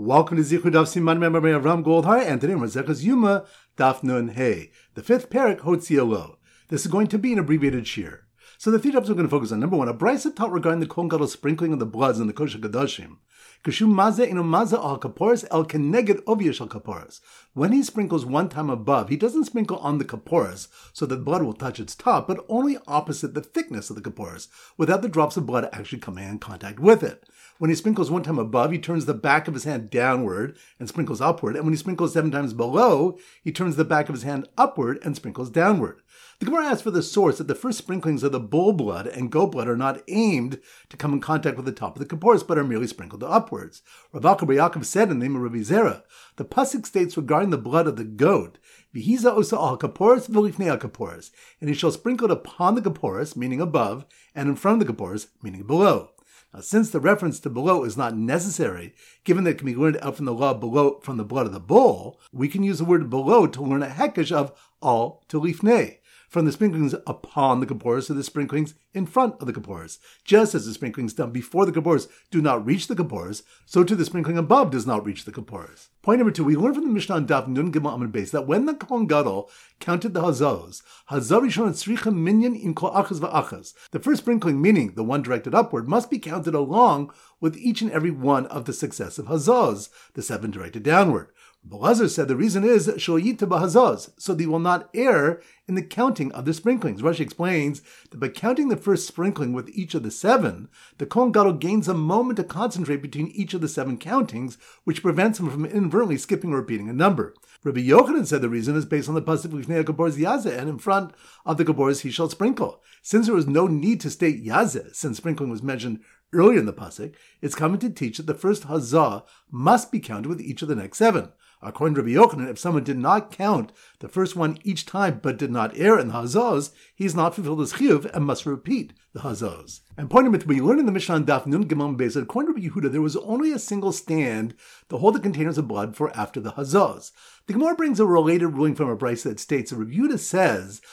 Welcome to Zichud Daf Siman Member Avram Goldhar, and today Maseches Yuma Daf Nun Hey, the fifth parak Hotziah Lo. This is going to be an abbreviated shir. So the three topics we're going to focus on. Number one, a brisa taught regarding the Kohen Gadol sprinkling of the bloods in the Kodesh HaKadoshim. Kashum Mazeh inu Mazeh al Kaporos el Keneged Oviyash al Kaporos. When he sprinkles one time above, he doesn't sprinkle on the Kaporos so that blood will touch its top, but only opposite the thickness of the Kaporos, without the drops of blood actually coming in contact with it. When he sprinkles one time above, he turns the back of his hand downward and sprinkles upward. And when he sprinkles 7 times below, he turns the back of his hand upward and sprinkles downward. The Gemara asks for the source that the first sprinklings of the bull blood and goat blood are not aimed to come in contact with the top of the kaporos, but are merely sprinkled upwards. Rav Acha bar Yaakov said in the name of Rabbi Zera, the pasuk states regarding the blood of the goat, V'hiza osa al kaporos v'lifnei al kaporos, and he shall sprinkle it upon the kaporos, meaning above, and in front of the kaporos, meaning below. Now, since the reference to below is not necessary, given that it can be learned out from the law below from the blood of the bull, we can use the word below to learn a hekesh of al to lifnei, from the sprinklings upon the kaporos to the sprinklings in front of the kaporos. Just as the sprinklings done before the kaporos do not reach the kaporos, so too the sprinkling above does not reach the kaporos. Point number 2, we learn from the Mishnah on Daf Nun Gimel Amud Beis that when the Kohen Gadol counted the hazos, hazar rishon tzricha minyan in kol achas v'achas. The first sprinkling, meaning the one directed upward, must be counted along with each and every one of the successive hazos, the 7 directed downward. Belazar said the reason is shoyita b'hazos, so they will not err in the counting of the sprinklings. Rashi explains that by counting the first sprinkling with each of the 7, the Kohen Gadol gains a moment to concentrate between each of the 7 countings, which prevents him from inadvertently skipping or repeating a number. Rabbi Yochanan said the reason is based on the pasuk V'lifnei HaKaporos Yazeh, and in front of the kaporos he shall sprinkle. Since there was no need to state Yazeh, since sprinkling was mentioned earlier in the pasuk, it's coming to teach that the first hazah must be counted with each of the next 7. According to Rabbi Yochanan, if someone did not count the first one each time but did not err in the hazos, he has not fulfilled his chiyuv and must repeat the hazos. And point number 3, we learn in the Mishnah on Daf Nun Gimel Beis that according to Rabbi Yehuda, there was only a single stand to hold the containers of blood for after the hazos. The Gemara brings a related ruling from a brisa that states that Rabbi Yehuda says,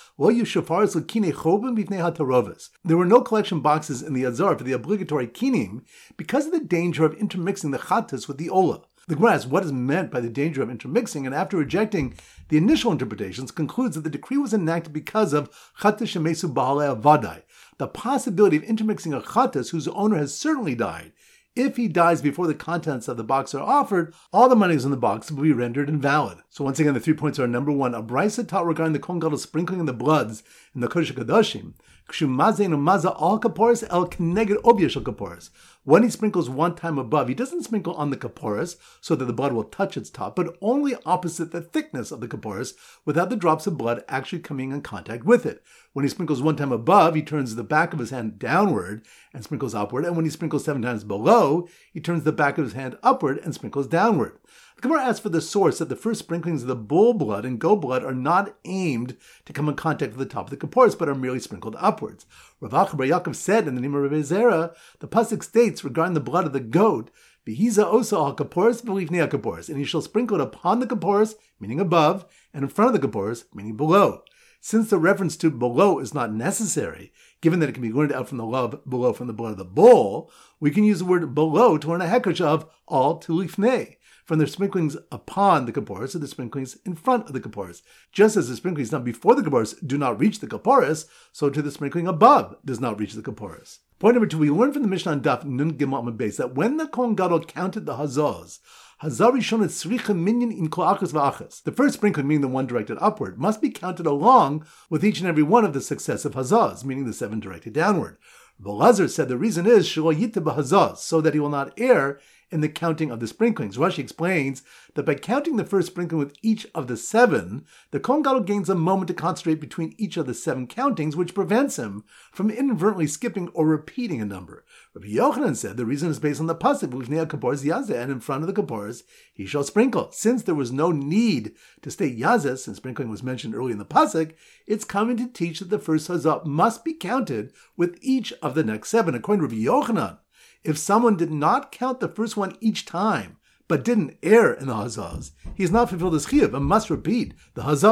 there were no collection boxes in the Azar for the obligatory kinim because of the danger of intermixing the chatas with the olah. The Gemara asks what is meant by the danger of intermixing, and after rejecting the initial interpretations, concludes that the decree was enacted because of chatas shemesu b'halei avadai, the possibility of intermixing a chatas whose owner has certainly died. If he dies before the contents of the box are offered, all the monies in the box will be rendered invalid. So once again, the 3 points are: number 1, a brisa taught regarding the Kohen Gadol sprinkling of the bloods in the Kodesh HaKadoshim. When he sprinkles one time above, he doesn't sprinkle on the kaporos so that the blood will touch its top, but only opposite the thickness of the kaporos, without the drops of blood actually coming in contact with it. When he sprinkles one time above, he turns the back of his hand downward and sprinkles upward, and when he sprinkles 7 times below, he turns the back of his hand upward and sprinkles downward. The Gemara asks for the source that the first sprinklings of the bull blood and goat blood are not aimed to come in contact with the top of the kaporos, but are merely sprinkled upwards. Rav Acha bar Yaakov said in the name of Rabbi Zera, the pasuk states regarding the blood of the goat, V'hiza osa al kaporos v'lifnei al kaporos, and he shall sprinkle it upon the kaporos, meaning above, and in front of the kaporos, meaning below. Since the reference to below is not necessary, given that it can be learned out from the law below from the blood of the bull, we can use the word below to learn a hekesh of al to lifnei, from the sprinklings upon the kaporos to the sprinklings in front of the kaporos. Just as the sprinklings done before the kaporos do not reach the kaporos, so too the sprinkling above does not reach the kaporos. Point number 2, we learn from the Mishnah on Daf Nun Gimel Amud Beis that when the Kohen Gadol counted the hazos, hazar rishon tzricha minyan in kol achas v'achas, the first sprinkling, meaning the one directed upward, must be counted along with each and every one of the successive hazos, meaning the 7 directed downward. Belazar said the reason is shoyita b'hazos, so that he will not err in the counting of the sprinklings. Rashi explains that by counting the first sprinkling with each of the 7, the Kohen Gadol gains a moment to concentrate between each of the 7 countings, which prevents him from inadvertently skipping or repeating a number. Rabbi Yochanan said the reason is based on the pasuk V'lifnei HaKaporos Yazeh, and in front of the kaporos he shall sprinkle. Since there was no need to state Yazeh, since sprinkling was mentioned early in the pasuk, it's coming to teach that the first hazah must be counted with each of the next 7. According to Rabbi Yochanan, if someone did not count the first one each time, but didn't err in the hazaz, he has not fulfilled his chiyuv and must repeat the hazaz.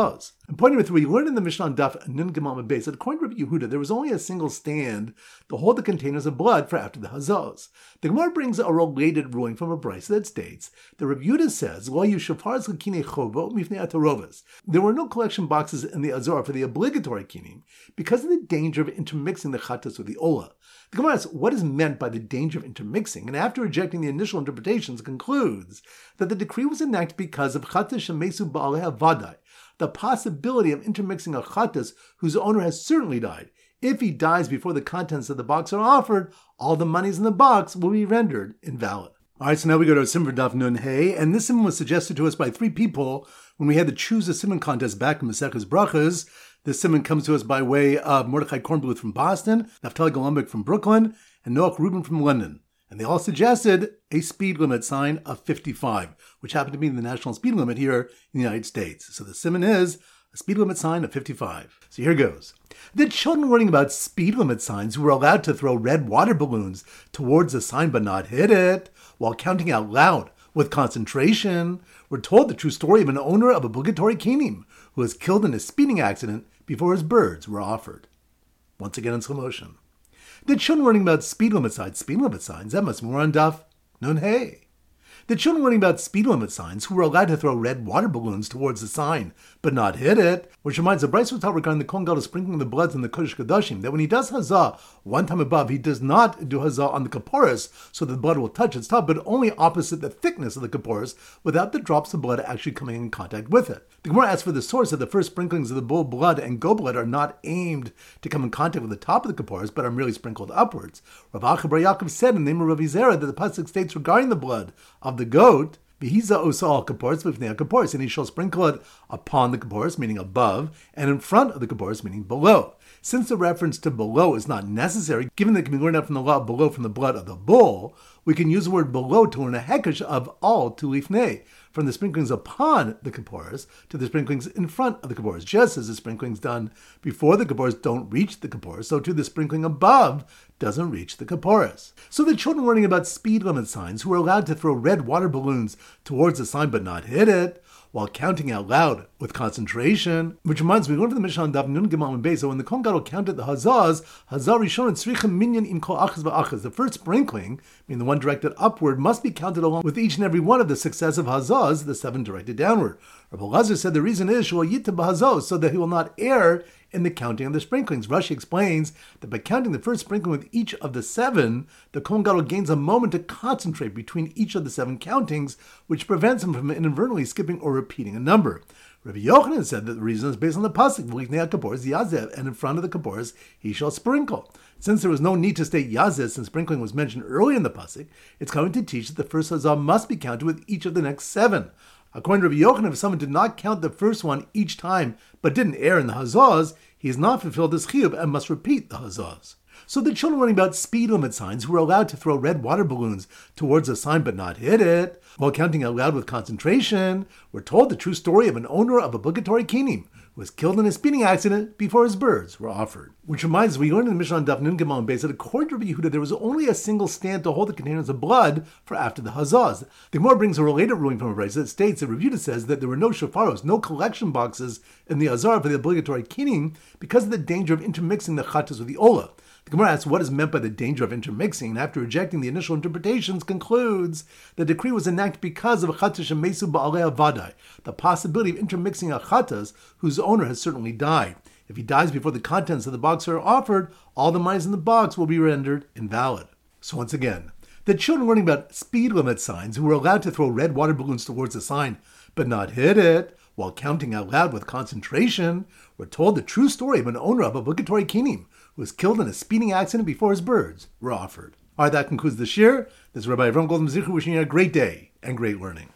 And point number 3, we learned in the Mishnah on Daf Nun Gimel Beis that according to Rabbi Yehuda, there was only a single stand to hold the containers of blood for after the hazos. The Gemara brings a related ruling from a brisa that states that Rabbi Yehuda says, "Lo yu shofars l'kinei chovo mifnei atarovas." There were no collection boxes in the azor for the obligatory kinim because of the danger of intermixing the chatas with the ola. The Gemara asks what is meant by the danger of intermixing, and after rejecting the initial interpretations, concludes that the decree was enacted because of chatas shemesu ba'alei havadai, the possibility of intermixing a chatas whose owner has certainly died. If he dies before the contents of the box are offered, all the monies in the box will be rendered invalid. All right, so now we go to a simon for Daf Nun Hey, and this simon was suggested to us by 3 people when we had to choose a simon contest back in Maseches Brachas. This simon comes to us by way of Mordechai Kornbluth from Boston, Naftali Golombek from Brooklyn, and Noach Rubin from London. And they all suggested a speed limit sign of 55, which happened to be the national speed limit here in the United States. So the simon is a speed limit sign of 55. So here goes. The children learning about speed limit signs who were allowed to throw red water balloons towards the sign but not hit it, while counting out loud with concentration, were told the true story of an owner of obligatory kinim who was killed in a speeding accident before his birds were offered. Once again in slow motion. The children learning about speed limit signs, that must be more on Daf Nun Hey. The children learning about speed limit signs who were allowed to throw red water balloons towards the sign, but not hit it, which reminds the Bryce was taught regarding the Kohen Gadol sprinkling the bloods in the Kodesh Kodashim, that when he does Hazah one time above, he does not do Hazah on the Kaporis so that the blood will touch its top, but only opposite the thickness of the Kaporis without the drops of blood actually coming in contact with it. The Gemara asks for the source that the first sprinklings of the bull blood and goat blood are not aimed to come in contact with the top of the Kaporis, but are merely sprinkled upwards. Rav Acha bar Yaakov said in the name of Rav Zera that the pasuk states regarding the blood of the goat, V'hiza osa al kaporis v'fnei kaporis, and he shall sprinkle it upon the kaporis, meaning above, and in front of the kaporis, meaning below. Since the reference to below is not necessary, given that it can be learned out from the law of below from the blood of the bull, we can use the word below to learn a hekesh of all to lifnei, from the sprinklings upon the kaporis to the sprinklings in front of the kaporis. Just as the sprinklings done before the kaporis don't reach the kaporis, so too the sprinkling above doesn't reach the kaporis. So the children learning about speed limit signs who were allowed to throw red water balloons towards the sign but not hit it, while counting out loud with concentration, which reminds me, we learned from the Mishnah on Daf Nun Gimel Beis, so when the Kohen Gadol counted the hazaz, hazar rishon tzricha minyan im kol achaz v'achaz. The first sprinkling, meaning the one directed upward, must be counted along with each and every one of the successive hazaz, the 7 directed downward. Rabbi Elazar said the reason is shul yita b'hazos, so that he will not err in the counting of the sprinklings. Rashi explains that by counting the first sprinkling with each of the 7, the Kohen Gadol gains a moment to concentrate between each of the 7 countings, which prevents him from inadvertently skipping or repeating a number. Rabbi Yochanan said that the reason is based on the pasuk v'lifnei kaporis yazev, and in front of the kaporis he shall sprinkle. Since there was no need to state yazev since sprinkling was mentioned early in the pasuk, it's going to teach that the first hazah must be counted with each of the next 7. According to Rabbi Yochanan, if someone did not count the first one each time but didn't err in the hazahs, he has not fulfilled his chiyuv and must repeat the hazahs. So the children learning about speed limit signs who were allowed to throw red water balloons towards a sign but not hit it, while counting out loud with concentration, were told the true story of an owner of obligatory kinim who was killed in a speeding accident before his birds were offered. Which reminds us, we learned in the Mishnah on Daf Nun Gimel Beis that according to Rabbi Yehuda, there was only a single stand to hold the containers of blood for after the hazaz. The Gemara brings a related ruling from a brisa that states that Rabbi Yehuda says that there were no shofaros, no collection boxes in the azar for the obligatory kinim because of the danger of intermixing the chatas with the ola. The Gemara asks what is meant by the danger of intermixing, and after rejecting the initial interpretations, concludes the decree was enacted because of chatas shemesu ba'alei havadai, the possibility of intermixing a chatas whose owner has certainly died. If he dies before the contents of the box are offered, all the monies in the box will be rendered invalid. So once again, the children learning about speed limit signs who were allowed to throw red water balloons towards the sign but not hit it, while counting out loud with concentration, were told the true story of an owner of obligatory kinim who was killed in a speeding accident before his birds were offered. All right, that concludes the shir. This is Rabbi Avram Goldman Zichu wishing you a great day and great learning.